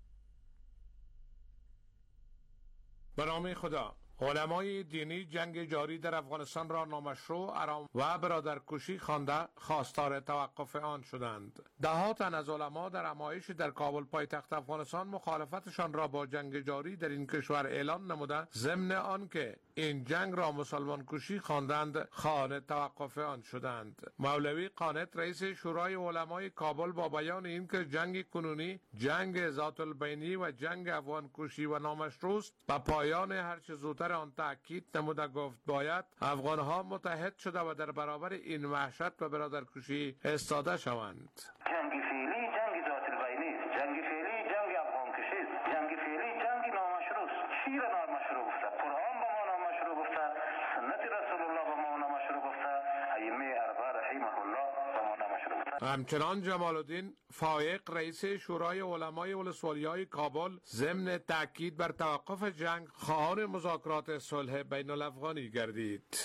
Speaker 17: به نام خدا، علمای دینی جنگ جاری در افغانستان را نامشروع، حرام و برادرکشی خوانده خواستار توقف آن شدند. ده تن از علما در نمایش در کابل پایتخت افغانستان مخالفتشان را با جنگ جاری در این کشور اعلان نموده، ضمن آنکه این جنگ را مسلمان کشی خواندند خواهان توقف آن شدند. مولوی قانت رئیس شورای علمای کابل با بیان اینکه جنگ کنونی جنگ ذات البینی و جنگ افغان کشی و نامشروع است، به پایان هر چه زودتر آن تاکید نموده گفت باید افغانها متحد شده و در برابر این وحشت و برادرکشی ایستاده شوند.
Speaker 18: جنگ فعلی جنگ ذات البینی است، جنگ فعلی جنگ افغان کشی است، جنگ فعلی جنگ نامشروع است. شیر نامشروع گفته، قرآن به ما نامشروع گفته، سنت رسول الله به ما نامشروع گفته، ائمه اربعه رحمه الله به ما نامشروع گفته.
Speaker 17: همچنان جمال الدین فائق رئیس شورای علمای ولسوالیای کابل ضمن تاکید بر توقف جنگ خواهان مذاکرات صلح بین الافغانی گردید.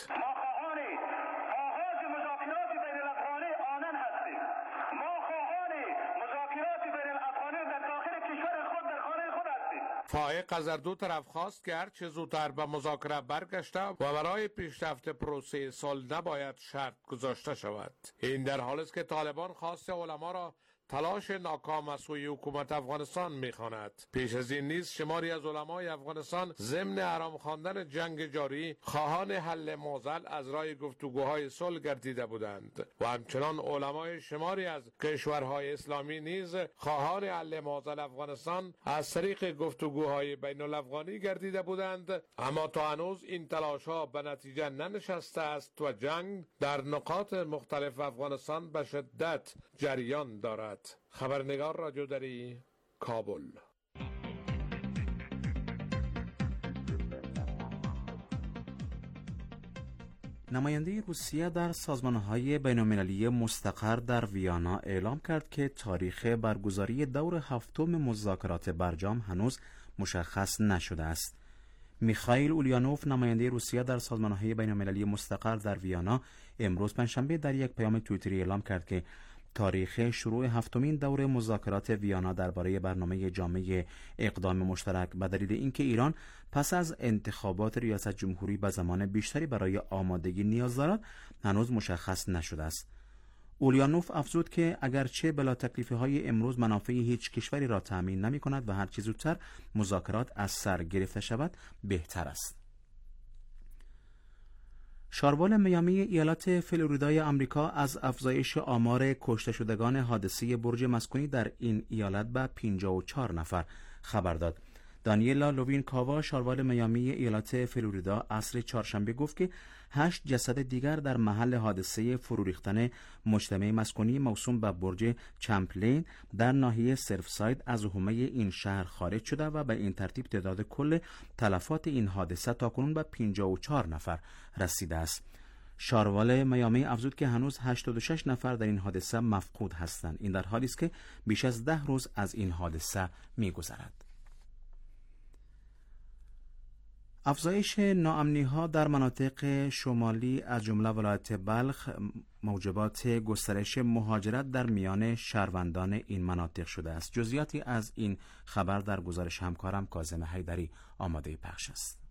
Speaker 17: فائق از دو طرف خواست که هرچه زودتر به مذاکره برگشته و برای پیشرفت پروسه صلح نباید شرط گذاشته شود. این در حالی است که طالبان خواست علما را تلاش ناکام از سوی حکومت افغانستان می‌خواند. پیش از این نیز شماری از علمای افغانستان ضمن حرام خواندن جنگ جاری خواهان حل معضل از راه گفتگوهای صلح گردیده بودند و همچنان علمای شماری از کشورهای اسلامی نیز خواهان حل معضل افغانستان از طریق گفتگوهای بین الافغانی گردیده بودند، اما تا هنوز این تلاش‌ها به نتیجه ننشسته است و جنگ در نقاط مختلف افغانستان به شدت جریان دارد. خبرنگار رادیو دری، کابل.
Speaker 16: نماینده روسیه در سازمان‌های بین‌المللی مستقر در ویانا اعلام کرد که تاریخ برگزاری دور هفتم مذاکرات برجام هنوز مشخص نشده است. میخائیل اولیانوف نماینده روسیه در سازمان‌های بین‌المللی مستقر در ویانا امروز پنجشنبه در یک پیام توییتری اعلام کرد که تاریخ شروع هفتمین دور مذاکرات ویانا درباره برنامه جامع اقدام مشترک به دلیل اینکه ایران پس از انتخابات ریاست جمهوری به زمان بیشتری برای آمادگی نیاز دارد هنوز مشخص نشده است. اولیانوف افزود که اگرچه بلا تکلیفی های امروز منافع هیچ کشوری را تأمین نمی کند و هر چه زودتر مذاکرات از سر گرفته شود بهتر است. شاروال میامی ایالت فلوریدای آمریکا از افزایش آمار کشته شدگان حادثه برج مسکونی در این ایالت به پنجاه و چهار نفر خبر داد. دانیلا لوین کاوا شاروال میامی ایالت فلوریدا عصر چهارشنبه گفت که هشت جسد دیگر در محل حادثه فرو ریختن مجتمع مسکونی موسوم به برج چمپلین در ناحیه سرفساید از حومه این شهر خارج شده و به این ترتیب تعداد کل تلفات این حادثه تاکنون به پنجاه و چهار نفر رسیده است. شاروال میامی افزود که هنوز هشتاد و شش نفر در این حادثه مفقود هستند. این در حالی است که بیش از ده روز از این حادثه می‌گذرد. افزایش ناامنی‌ها در مناطق شمالی از جمله ولایت بلخ موجبات گسترش مهاجرت در میان شهروندان این مناطق شده است. جزئیاتی از این خبر در گزارش همکارم کاظم حیدری آماده پخش است.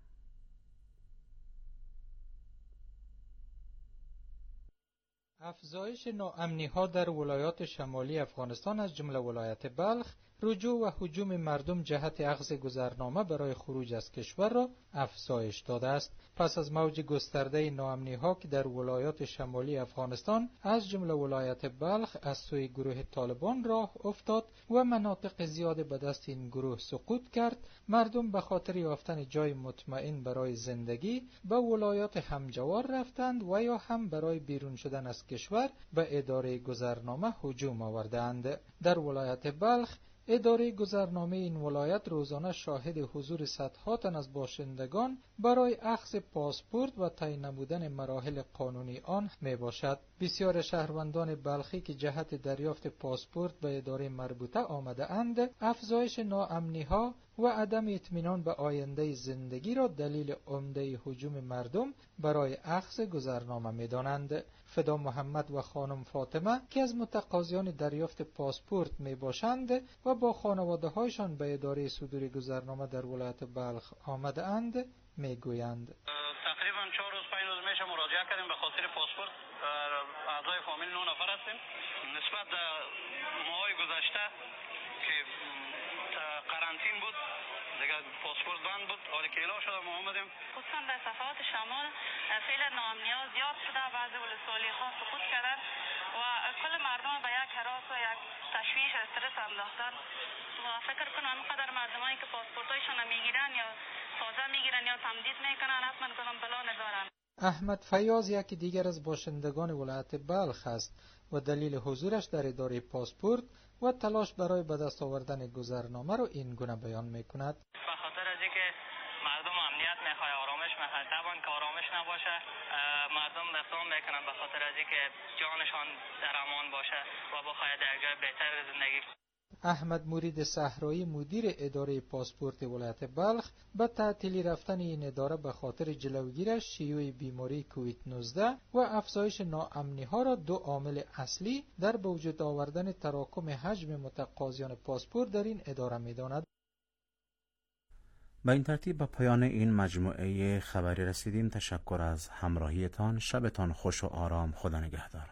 Speaker 19: افزایش ناامنی‌ها در ولایات شمالی افغانستان از جمله ولایت بلخ رجوع و هجوم مردم جهت اخذ گذرنامه برای خروج از کشور را افزایش داده است. پس از موج گسترده ناامنی‌ها که در ولایات شمالی افغانستان از جمله ولایت بلخ از سوی گروه طالبان راه افتاد و مناطق زیاد به دست این گروه سقوط کرد، مردم به خاطر یافتن جای مطمئن برای زندگی به ولایات همجوار رفتند و یا هم برای بیرون شدن از کشور به اداره گذرنامه هجوم آوردند. در ولایت بلخ اداره گذرنامه این ولایت روزانه شاهد حضور صدها تن از باشندگان برای اخذ پاسپورت و تعیین نمودن مراحل قانونی آن می باشد. بسیار شهروندان بلخی که جهت دریافت پاسپورت به اداره مربوطه آمده اند، افزایش ناامنی‌ها و عدم اطمینان به آینده زندگی را دلیل عمده هجوم مردم برای اخذ گذرنامه می دانند. فدا محمد و خانم فاطمه که از متقاضیان دریافت پاسپورت می باشند و با خانواده هایشان به اداره صدور گذرنامه در ولایت بلخ آمده اند می گویند.
Speaker 20: تقریبا چهار روز پنج روز میشه مراجعه کردیم به خاطر پاسپورت. اعضای فامیل نه نفر هستیم. نسبت به ماهای گذشته که قرنطین بود دیگه پاسپورت بند بود، حالی که اعلام شده ما آمدیم.
Speaker 21: خصوصا در صفحات شمال فعلا ناامنی‌ها زیاد شده، بعضی ولسوالی‌ها سقوط کردن و کل مردم به یک هراس و یک تشویش استرس انداختن و فکر کنم اینقدر مردمایی که پاسپورتایشان میگیرن یا تازه میگیرن یا تمدید میکنن حتما کدام پلان دارن.
Speaker 19: احمد فیاض یکی دیگر از باشندگان ولایت بلخ است و دلیل حضورش در اداره پاسپورت و تلاش برای به دست آوردن گذرنامه رو این گونه بیان میکند.
Speaker 20: به خاطر از اینکه مردم امنیت میخواد، آرامش میخواد، طبعا که آرامش نباشه مردم اقدام میکنن به خاطر از اینکه جانشان در امان باشه و بخواهد در جای بهتر زندگی.
Speaker 19: احمد مرید صحرایی مدیر اداره پاسپورت ولایت بلخ به تعطیلی رفتن این اداره به خاطر جلوگیری از شیوع بیماری کووید نوزده و افزایش ناامنی ها را دو عامل اصلی در به وجود آوردن تراکم حجم متقاضیان پاسپورت در این اداره می‌داند.
Speaker 16: به این ترتیب به پایان این مجموعه خبری رسیدیم. تشکر از همراهیتان. شبتان خوش و آرام. خدا نگهدار.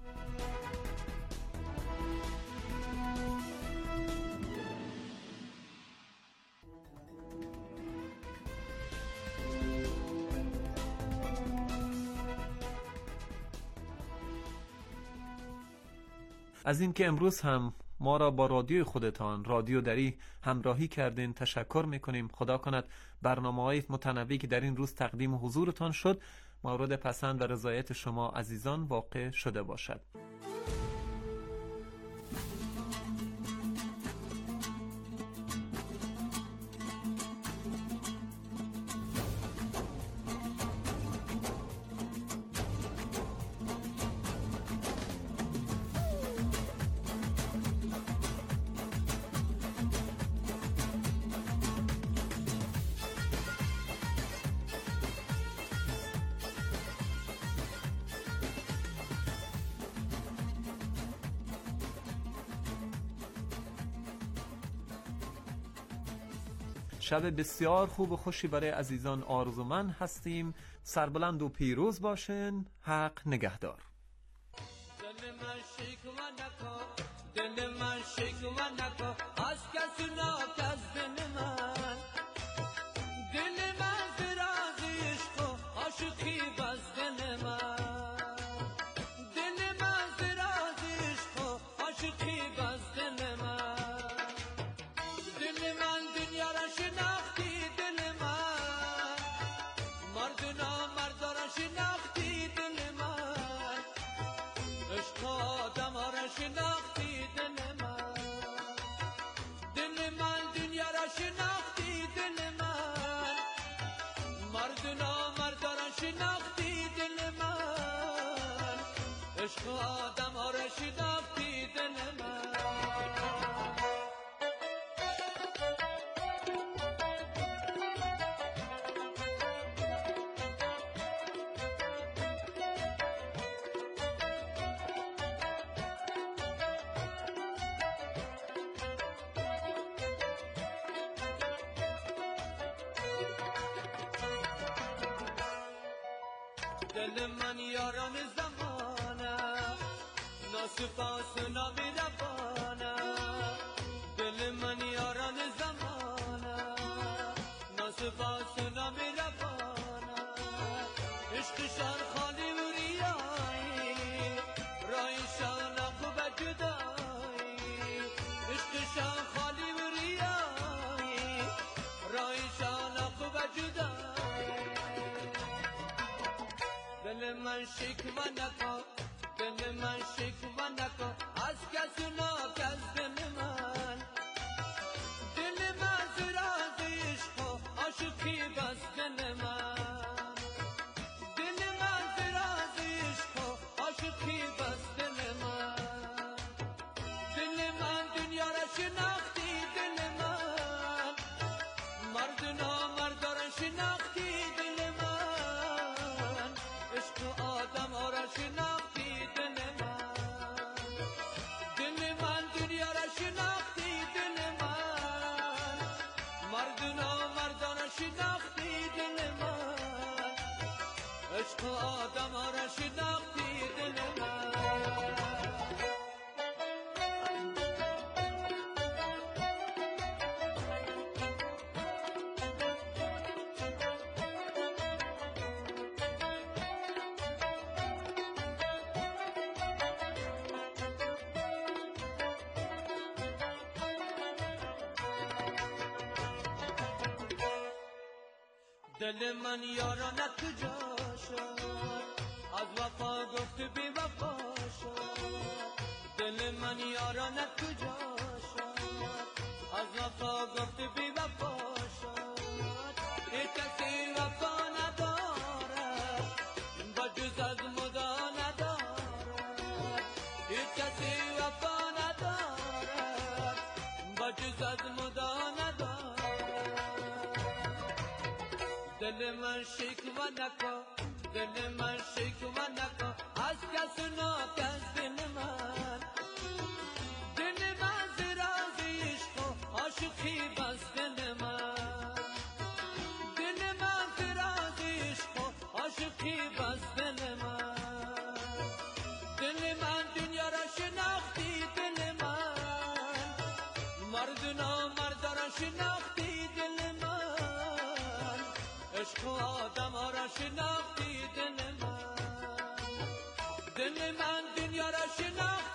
Speaker 4: از اینکه امروز هم ما را با رادیوی خودتان رادیو دری همراهی کردین تشکر میکنیم. خدا کند برنامه‌های متنوعی که در این روز تقدیم حضورتان شد مورد پسند و رضایت شما عزیزان واقع شده باشد. شب بسیار خوب و خوشی برای عزیزان آرزومند هستیم. سربلند و پیروز باشین. حق نگهدار.
Speaker 13: دل من شکوه نکن، دل من شکوه نکن از کس ناک از دل من. دل من دراز عشق و عاشقی بس دل من. دل من دراز عشق و عاشقی بس دل من. دل من دنیا را شناختی دل من. مردنا مردا را شناختی دل من. عشق آدم را شناختی دل من. دل من دنیا را شناختی دل من. مردنا مردا را شناختی دل من. عشق آدم را شناختی دل من. دل من یاران زمانه ناسپاس و نابی‌روانه. دل من یاران زمانه ناسپاس و نابی‌روانه. عشقشان خالی و ریایی رایشان خوب جدایی. عشقشان خالی و ریایی رایشان خوب جدایی. دل من شکوه نکن، دل من شکوه نکن از کس ناک از دل من. دل من زراز عشق و عاشقی بس دل من. دل من زراز عشق و عاشقی بس دل من. دل من دنیا را شناختی دل من. مردنا مردا را شناختی دل من. عشق آدم را شناختی دل من. دل من دنیا را شناختی دل من. مردنا مردا را شناختی دل من. عشق آدم را شناختی دل من. دل من یارانت کجا شد از وفا گفت بی وفا شد. دل من یارانت کجا شد از وفا گفت بی وفا شد. ای کسی وفا نداره با جز از مدا نداره. دل من شکوه نکن دل من شکوه نکن از کس ناکس دل من دل من زراز عشق و عاشقی بس دل من دل من زراز عشق و عاشقی بس دل من دل من دنیا را شناختی دل من مرد نامرد را شناختی دل من عشق و آدم ها را شناختی دل من دل من دنیا را شناختی